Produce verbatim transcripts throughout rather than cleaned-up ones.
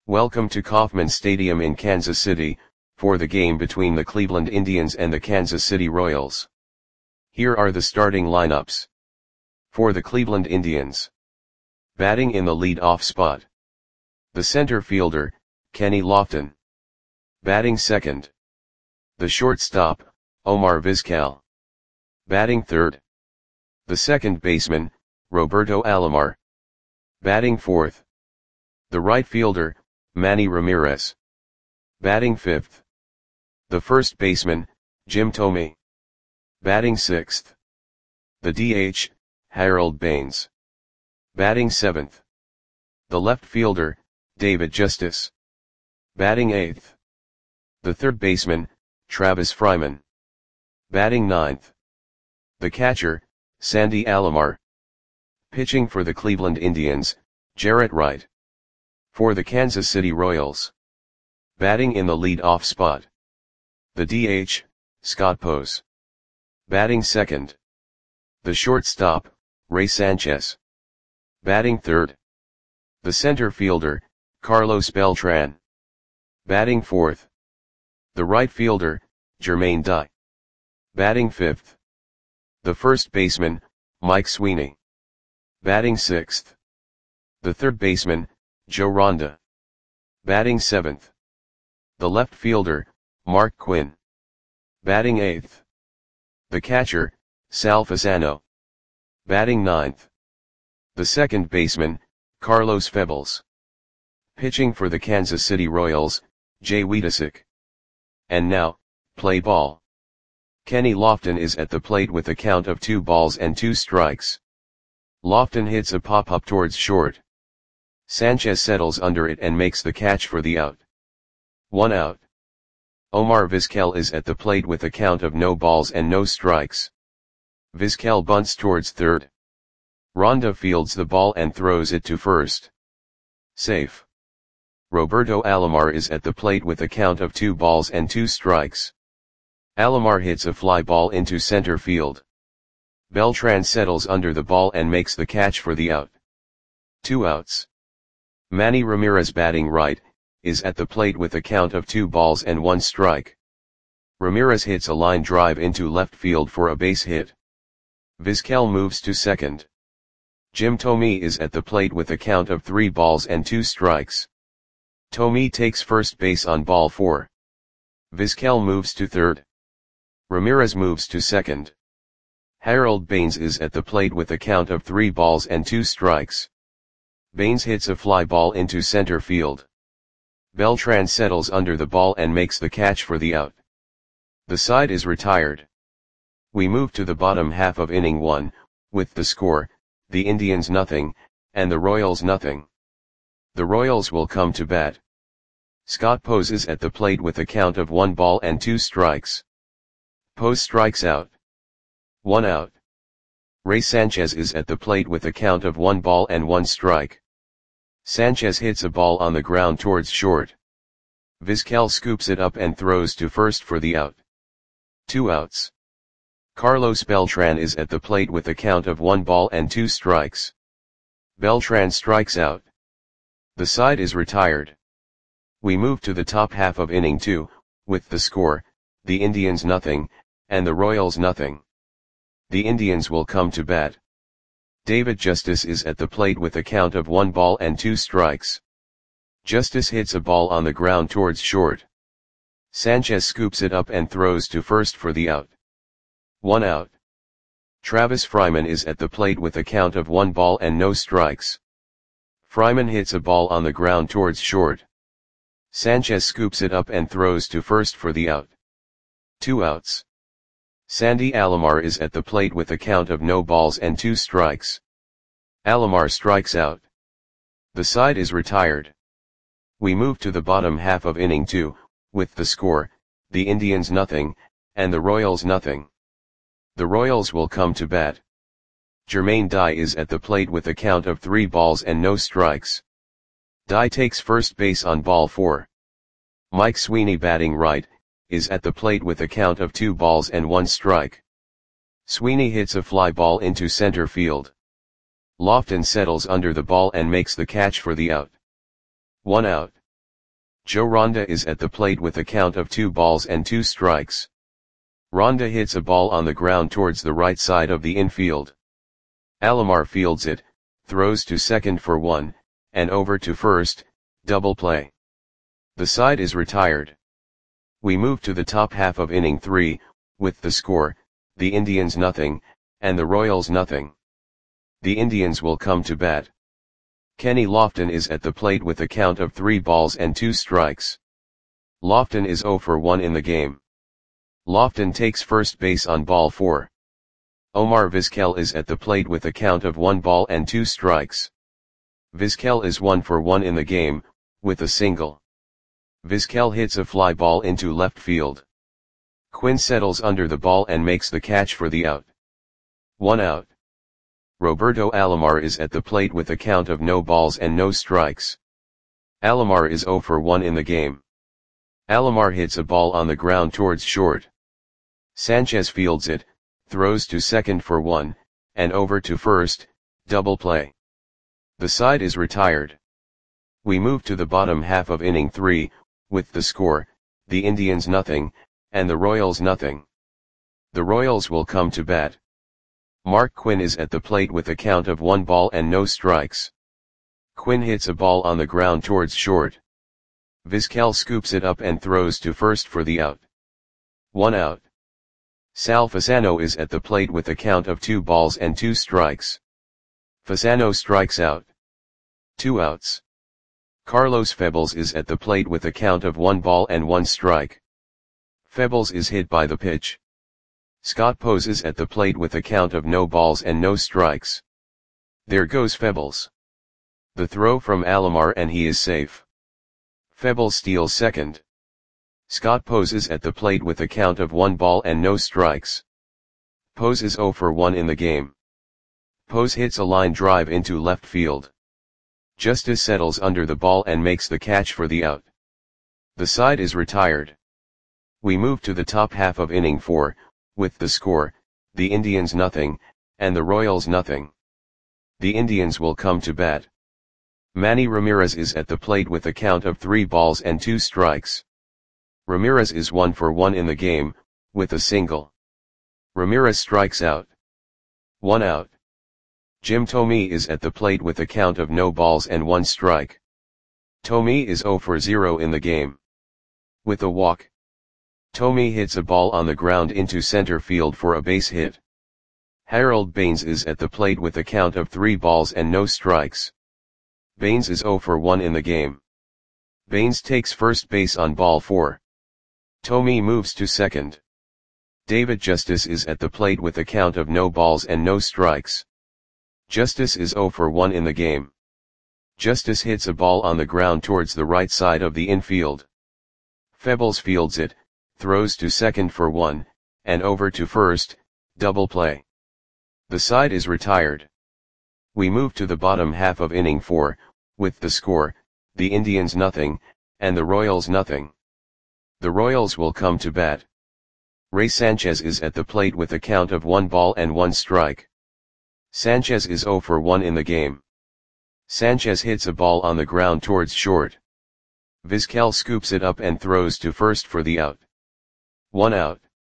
Welcome to Kauffman Stadium in Kansas City, for the game between the Cleveland Indians and the Kansas City Royals. Here are the starting lineups. For the Cleveland Indians. Batting in the lead-off spot. The center fielder, Kenny Lofton. Batting second. The shortstop, Omar Vizquel. Batting third. The second baseman, Roberto Alomar. Batting fourth. The right fielder, Manny Ramirez. Batting fifth. The first baseman, Jim Thome. Batting sixth. The D H, Harold Baines. Batting seventh. The left fielder, David Justice. Batting eighth. The third baseman, Travis Fryman. Batting ninth. The catcher, Sandy Alomar. Pitching for the Cleveland Indians, Jarrett Wright. For the Kansas City Royals. Batting in the lead-off spot. The D H, Scott Pose. Batting second. The shortstop, Ray Sanchez. Batting third. The center fielder, Carlos Beltran. Batting fourth. The right fielder, Jermaine Dye. Batting fifth. The first baseman, Mike Sweeney. Batting sixth. The third baseman, Joe Ronda. Batting seventh. The left fielder, Mark Quinn. Batting eighth. The catcher, Sal Fasano. Batting ninth. The second baseman, Carlos Febles. Pitching for the Kansas City Royals, Jay Wiedesick. And now, play ball. Kenny Lofton is at the plate with a count of two balls and two strikes. Lofton hits a pop-up towards short. Sanchez settles under it and makes the catch for the out. One out. Omar Vizquel is at the plate with a count of no balls and no strikes. Vizquel bunts towards third. Ronda fields the ball and throws it to first. Safe. Roberto Alomar is at the plate with a count of two balls and two strikes. Alomar hits a fly ball into center field. Beltran settles under the ball and makes the catch for the out. Two outs. Manny Ramirez, batting right, is at the plate with a count of two balls and one strike. Ramirez hits a line drive into left field for a base hit. Vizquel moves to second. Jim Thome is at the plate with a count of three balls and two strikes. Thome takes first base on ball four. Vizquel moves to third. Ramirez moves to second. Harold Baines is at the plate with a count of three balls and two strikes. Baines hits a fly ball into center field. Beltran settles under the ball and makes the catch for the out. The side is retired. We move to the bottom half of inning one, with the score, the Indians nothing, and the Royals nothing. The Royals will come to bat. Scott Pose is at the plate with a count of one ball and two strikes. Pose strikes out. One out. Ray Sanchez is at the plate with a count of one ball and one strike. Sanchez hits a ball on the ground towards short. Vizquel scoops it up and throws to first for the out. Two outs. Carlos Beltran is at the plate with a count of one ball and two strikes. Beltran strikes out. The side is retired. We move to the top half of inning two, with the score, the Indians nothing, and the Royals nothing. The Indians will come to bat. David Justice is at the plate with a count of one ball and two strikes. Justice hits a ball on the ground towards short. Sanchez scoops it up and throws to first for the out. One out. Travis Fryman is at the plate with a count of one ball and no strikes. Fryman hits a ball on the ground towards short. Sanchez scoops it up and throws to first for the out. Two outs. Sandy Alomar is at the plate with a count of no balls and two strikes. Alomar strikes out. The side is retired. We move to the bottom half of inning two, with the score, the Indians nothing, and the Royals nothing. The Royals will come to bat. Jermaine Dye is at the plate with a count of three balls and no strikes. Dye takes first base on ball four. Mike Sweeney, batting right, is at the plate with a count of two balls and one strike. Sweeney hits a fly ball into center field. Lofton settles under the ball and makes the catch for the out. One out. Joe Ronda is at the plate with a count of two balls and two strikes. Ronda hits a ball on the ground towards the right side of the infield. Alomar fields it, throws to second for one, and over to first, double play. The side is retired. We move to the top half of inning three, with the score, the Indians nothing, and the Royals nothing. The Indians will come to bat. Kenny Lofton is at the plate with a count of three balls and two strikes. Lofton is zero for one in the game. Lofton takes first base on ball four. Omar Vizquel is at the plate with a count of one ball and two strikes. Vizquel is one for one in the game, with a single. Vizquel hits a fly ball into left field. Quinn settles under the ball and makes the catch for the out. One out. Roberto Alomar is at the plate with a count of no balls and no strikes. Alomar is zero for one in the game. Alomar hits a ball on the ground towards short. Sanchez fields it, throws to second for one, and over to first, double play. The side is retired. We move to the bottom half of inning three, with the score, the Indians nothing, and the Royals nothing. The Royals will come to bat. Mark Quinn is at the plate with a count of one ball and no strikes. Quinn hits a ball on the ground towards short. Vizquel scoops it up and throws to first for the out. One out. Sal Fasano is at the plate with a count of two balls and two strikes. Fasano strikes out. Two outs. Carlos Febles is at the plate with a count of one ball and one strike. Febles is hit by the pitch. Scott Pose is at the plate with a count of no balls and no strikes. There goes Febles. The throw from Alomar and he is safe. Febles steals second. Scott Pose is at the plate with a count of one ball and no strikes. Pose is zero for one in the game. Pose hits a line drive into left field. Justice settles under the ball and makes the catch for the out. The side is retired. We move to the top half of inning four, with the score, the Indians nothing, and the Royals nothing. The Indians will come to bat. Manny Ramirez is at the plate with a count of three balls and two strikes. Ramirez is one for one in the game, with a single. Ramirez strikes out. One out. Jim Thome is at the plate with a count of no balls and one strike. Thome is zero for zero in the game. With a walk. Thome hits a ball on the ground into center field for a base hit. Harold Baines is at the plate with a count of three balls and no strikes. Baines is zero for one in the game. Baines takes first base on ball four. Thome moves to second. David Justice is at the plate with a count of no balls and no strikes. Justice is zero for one in the game. Justice hits a ball on the ground towards the right side of the infield. Febles fields it, throws to second for one, and over to first, double play. The side is retired. We move to the bottom half of inning four, with the score, the Indians nothing, and the Royals nothing. The Royals will come to bat. Ray Sanchez is at the plate with a count of one ball and one strike. Sanchez is zero for one in the game. Sanchez hits a ball on the ground towards short. Vizquel scoops it up and throws to first for the out. One out.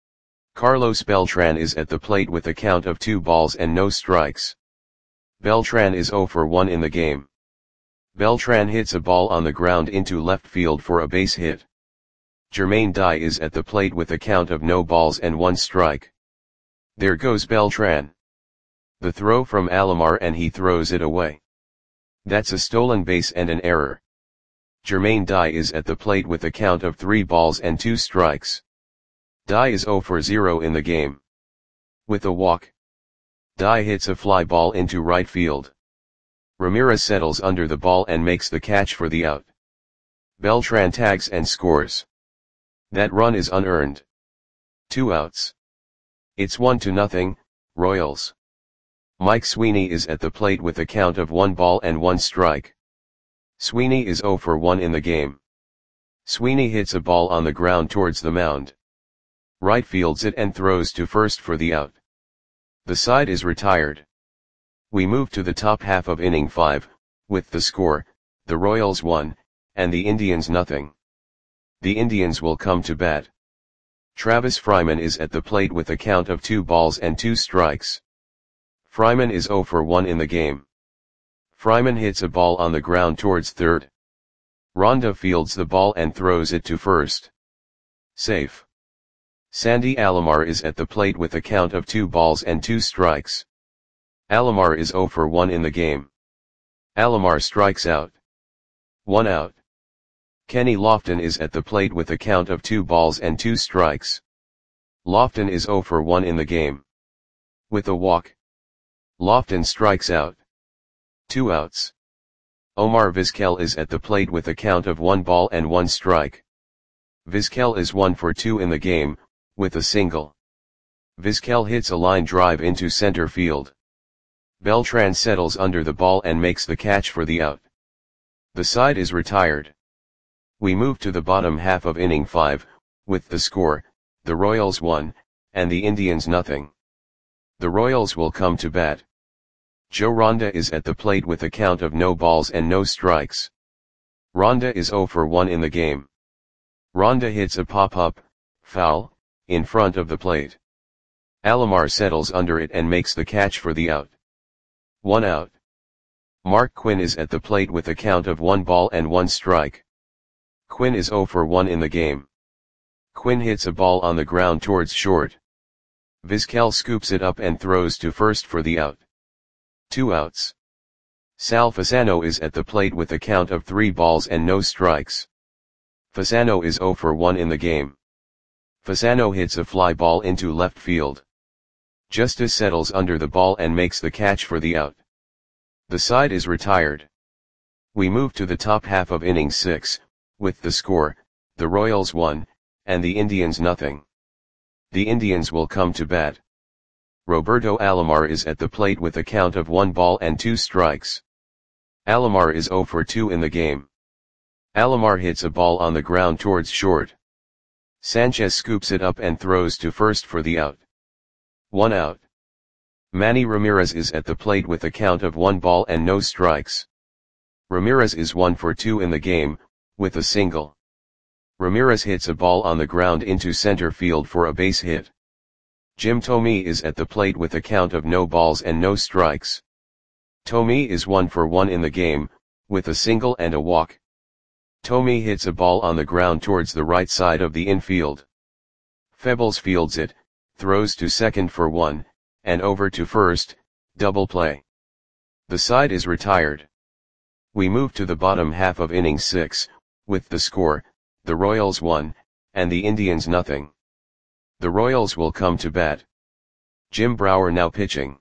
Carlos Beltran is at the plate with a count of two balls and no strikes. Beltran is zero for one in the game. Beltran hits a ball on the ground into left field for a base hit. Jermaine Dye is at the plate with a count of no balls and one strike. There goes Beltran. The throw from Alomar and he throws it away. That's a stolen base and an error. Jermaine Dye is at the plate with a count of three balls and two strikes. Dye is zero for zero in the game. With a walk. Dye hits a fly ball into right field. Ramirez settles under the ball and makes the catch for the out. Beltran tags and scores. That run is unearned. Two outs. It's one to nothing, Royals. Mike Sweeney is at the plate with a count of one ball and one strike. Sweeney is zero for one in the game. Sweeney hits a ball on the ground towards the mound. Right fields it and throws to first for the out. The side is retired. We move to the top half of inning five, with the score, the Royals one, and the Indians nothing. The Indians will come to bat. Travis Fryman is at the plate with a count of two balls and two strikes. Fryman is zero for one in the game. Fryman hits a ball on the ground towards third. Ronda fields the ball and throws it to first. Safe. Sandy Alomar is at the plate with a count of two balls and two strikes. Alomar is zero for one in the game. Alomar strikes out. One out. Kenny Lofton is at the plate with a count of two balls and two strikes. Lofton is zero for one in the game. With a walk. Lofton strikes out. Two outs. Omar Vizquel is at the plate with a count of one ball and one strike. Vizquel is one for two in the game, with a single. Vizquel hits a line drive into center field. Beltran settles under the ball and makes the catch for the out. The side is retired. We move to the bottom half of inning five, with the score, the Royals one, and the Indians nothing. The Royals will come to bat. Joe Ronda is at the plate with a count of no balls and no strikes. Ronda is zero for one in the game. Ronda hits a pop-up, foul, in front of the plate. Alomar settles under it and makes the catch for the out. One out. Mark Quinn is at the plate with a count of one ball and one strike. Quinn is zero for one in the game. Quinn hits a ball on the ground towards short. Vizquel scoops it up and throws to first for the out. Two outs. Sal Fasano is at the plate with a count of three balls and no strikes. Fasano is zero for one in the game. Fasano hits a fly ball into left field. Justice settles under the ball and makes the catch for the out. The side is retired. We move to the top half of inning six, with the score, the Royals one, and the Indians nothing. The Indians will come to bat. Roberto Alomar is at the plate with a count of one ball and two strikes. Alomar is zero for two in the game. Alomar hits a ball on the ground towards short. Sanchez scoops it up and throws to first for the out. One out. Manny Ramirez is at the plate with a count of one ball and no strikes. Ramirez is one for two in the game, with a single. Ramirez hits a ball on the ground into center field for a base hit. Jim Thome is at the plate with a count of no balls and no strikes. Thome is one for one in the game, with a single and a walk. Thome hits a ball on the ground towards the right side of the infield. Febles fields it, throws to second for one, and over to first, double play. The side is retired. We move to the bottom half of inning six, with the score, the Royals one, and the Indians nothing. The Royals will come to bat. Jim Brower now pitching.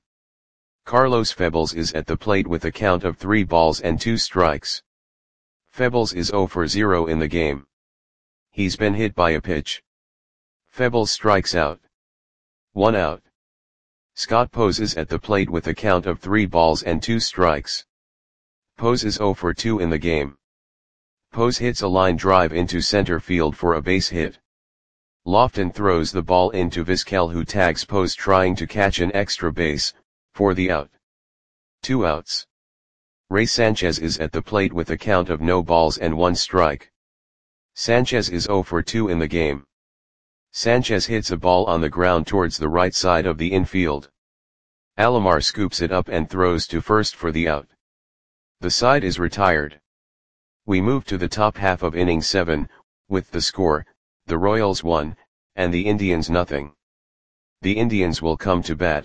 Carlos Febles is at the plate with a count of three balls and two strikes. Febles is zero for zero in the game. He's been hit by a pitch. Febles strikes out. One out. Scott Pose is at the plate with a count of three balls and two strikes. Pose is zero for two in the game. Pose hits a line drive into center field for a base hit. Lofton throws the ball into Vizquel, who tags Pose trying to catch an extra base, for the out. Two outs. Ray Sanchez is at the plate with a count of no balls and one strike. Sanchez is zero for two in the game. Sanchez hits a ball on the ground towards the right side of the infield. Alomar scoops it up and throws to first for the out. The side is retired. We move to the top half of inning seven, with the score, the Royals one, and the Indians nothing. The Indians will come to bat.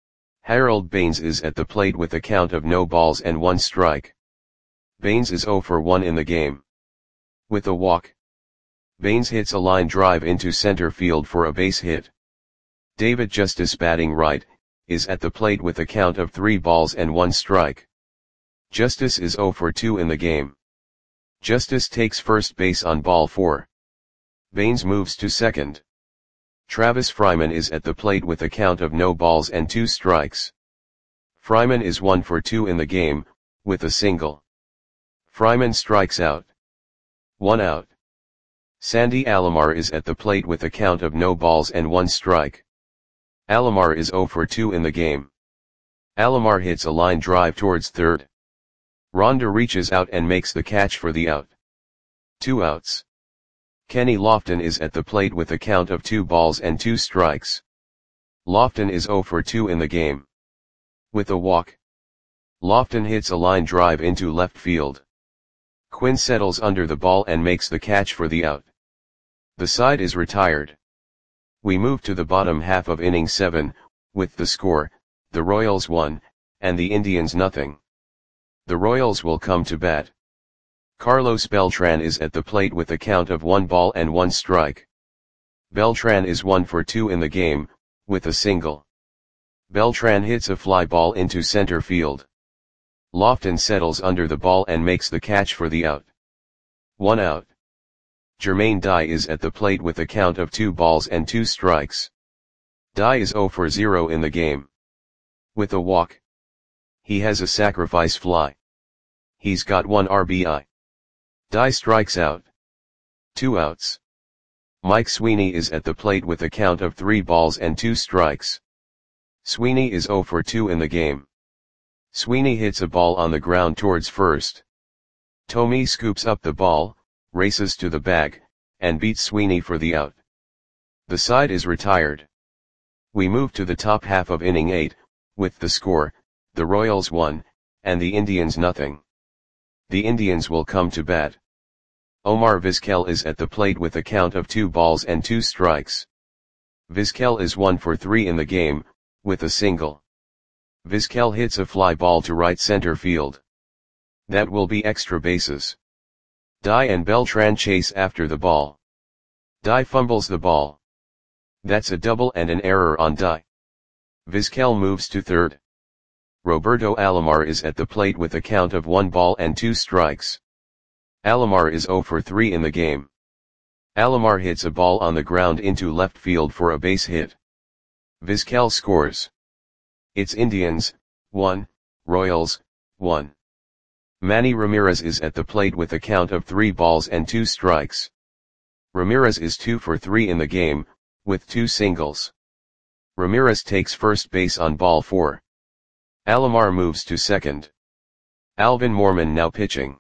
Harold Baines is at the plate with a count of no balls and one strike. Baines is zero for one in the game. With a walk. Baines hits a line drive into center field for a base hit. David Justice, batting right, is at the plate with a count of three balls and one strike. Justice is zero for two in the game. Justice takes first base on ball four. Baines moves to second. Travis Fryman is at the plate with a count of no balls and two strikes. Fryman is one for two in the game, with a single. Fryman strikes out. One out. Sandy Alomar is at the plate with a count of no balls and one strike. Alomar is zero for two in the game. Alomar hits a line drive towards third. Ronda reaches out and makes the catch for the out. Two outs. Kenny Lofton is at the plate with a count of two balls and two strikes. Lofton is oh for two in the game. With a walk. Lofton hits a line drive into left field. Quinn settles under the ball and makes the catch for the out. The side is retired. We move to the bottom half of inning seven, with the score, the Royals one, and the Indians nothing. The Royals will come to bat. Carlos Beltran is at the plate with a count of one ball and one strike. Beltran is one for two in the game, with a single. Beltran hits a fly ball into center field. Lofton settles under the ball and makes the catch for the out. One out. Jermaine Dye is at the plate with a count of two balls and two strikes. Dye is oh for zero in the game. With a walk. He has a sacrifice fly. He's got one R B I. Dye strikes out. Two outs. Mike Sweeney is at the plate with a count of three balls and two strikes. Sweeney is oh for two in the game. Sweeney hits a ball on the ground towards first. Tommy scoops up the ball, races to the bag, and beats Sweeney for the out. The side is retired. We move to the top half of inning eight, with the score, the Royals one, and the Indians nothing. The Indians will come to bat. Omar Vizquel is at the plate with a count of two balls and two strikes. Vizquel is one for three in the game, with a single. Vizquel hits a fly ball to right center field. That will be extra bases. Dye and Beltran chase after the ball. Dye fumbles the ball. That's a double and an error on Dye. Vizquel moves to third. Roberto Alomar is at the plate with a count of one ball and two strikes. Alomar is oh for three in the game. Alomar hits a ball on the ground into left field for a base hit. Vizquel scores. It's Indians, one, Royals, one. Manny Ramirez is at the plate with a count of three balls and two strikes. Ramirez is two for three in the game, with two singles. Ramirez takes first base on ball four. Alomar moves to second. Alvin Mormon now pitching.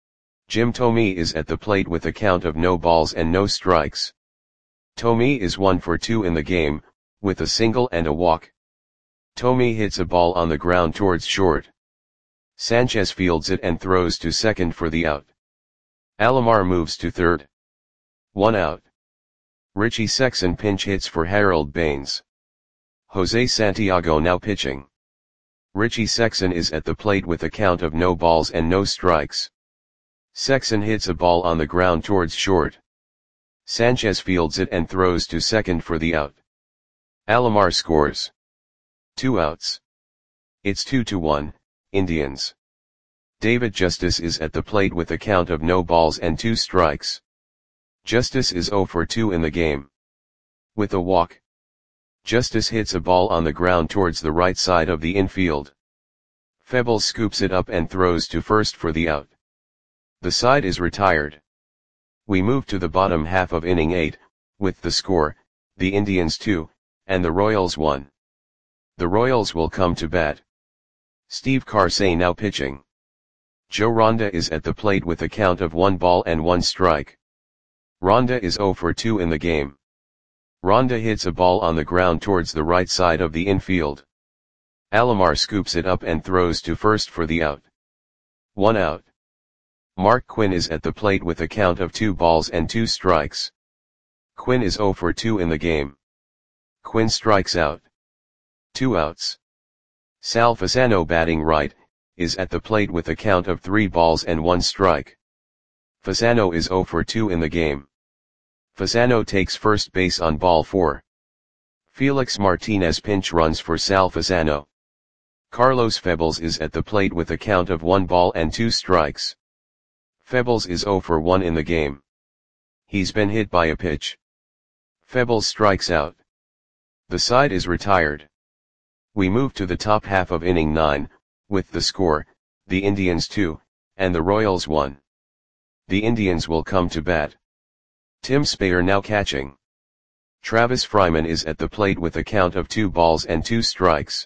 Jim Thome is at the plate with a count of no balls and no strikes. Thome is one for two in the game, with a single and a walk. Thome hits a ball on the ground towards short. Sanchez fields it and throws to second for the out. Alomar moves to third. One out. Richie Sexson pinch hits for Harold Baines. Jose Santiago now pitching. Richie Sexson is at the plate with a count of no balls and no strikes. Sexson hits a ball on the ground towards short. Sanchez fields it and throws to second for the out. Alomar scores. Two outs. It's two to one, Indians. David Justice is at the plate with a count of no balls and two strikes. Justice is oh for two in the game. With a walk. Justice hits a ball on the ground towards the right side of the infield. Febles scoops it up and throws to first for the out. The side is retired. We move to the bottom half of inning eight, with the score, the Indians two, and the Royals one. The Royals will come to bat. Steve Karsay now pitching. Joe Ronda is at the plate with a count of one ball and one strike. Ronda is oh for two in the game. Ronda hits a ball on the ground towards the right side of the infield. Alomar scoops it up and throws to first for the out. One out. Mark Quinn is at the plate with a count of two balls and two strikes. Quinn is oh for two in the game. Quinn strikes out. Two outs. Sal Fasano batting right, is at the plate with a count of three balls and one strike. Fasano is oh for two in the game. Fasano takes first base on ball four. Felix Martinez pinch runs for Sal Fasano. Carlos Febles is at the plate with a count of one ball and two strikes. Febles is oh for one in the game. He's been hit by a pitch. Febles strikes out. The side is retired. We move to the top half of inning nine, with the score, the Indians two, and the Royals one. The Indians will come to bat. Tim Spayer now catching. Travis Fryman is at the plate with a count of two balls and two strikes.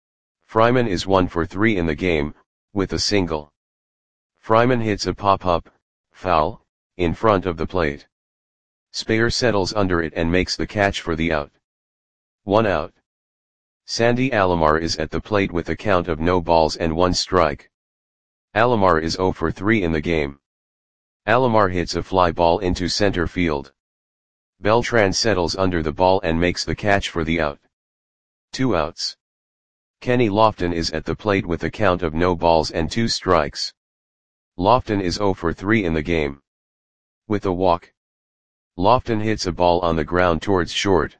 Fryman is one for three in the game, with a single. Fryman hits a pop-up, foul, in front of the plate. Speyer settles under it and makes the catch for the out. One out. Sandy Alomar is at the plate with a count of no balls and one strike. Alomar is zero for three in the game. Alomar hits a fly ball into center field. Beltran settles under the ball and makes the catch for the out. Two outs. Kenny Lofton is at the plate with a count of no balls and two strikes. Lofton is zero for three in the game. With a walk. Lofton hits a ball on the ground towards short.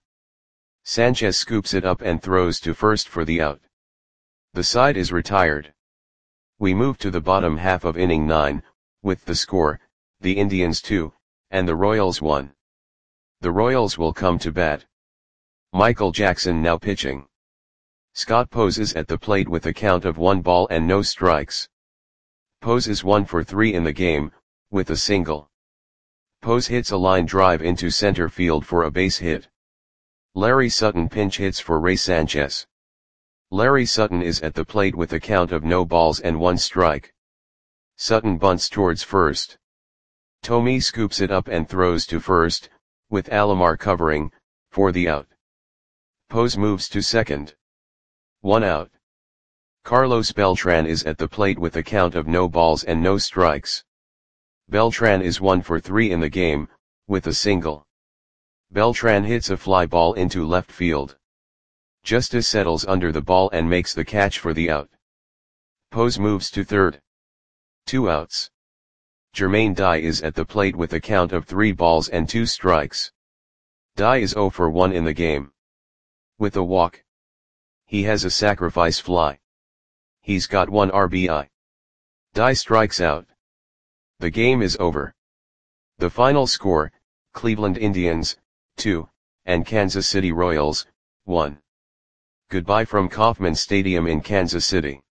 Sanchez scoops it up and throws to first for the out. The side is retired. We move to the bottom half of inning nine, with the score, the Indians two, and the Royals one. The Royals will come to bat. Michael Jackson now pitching. Scott Pose is at the plate with a count of one ball and no strikes. Pose is one for three in the game, with a single. Pose hits a line drive into center field for a base hit. Larry Sutton pinch hits for Ray Sanchez. Larry Sutton is at the plate with a count of no balls and one strike. Sutton bunts towards first. Tomei scoops it up and throws to first, with Alomar covering, for the out. Pose moves to second. One out. Carlos Beltran is at the plate with a count of no balls and no strikes. Beltran is one for three in the game, with a single. Beltran hits a fly ball into left field. Justice settles under the ball and makes the catch for the out. Pose moves to third. Two outs. Jermaine Dye is at the plate with a count of three balls and two strikes. Dye is zero for one in the game. With a walk. He has a sacrifice fly. He's got one R B I. Dye strikes out. The game is over. The final score, Cleveland Indians, two, and Kansas City Royals, one. Goodbye from Kauffman Stadium in Kansas City.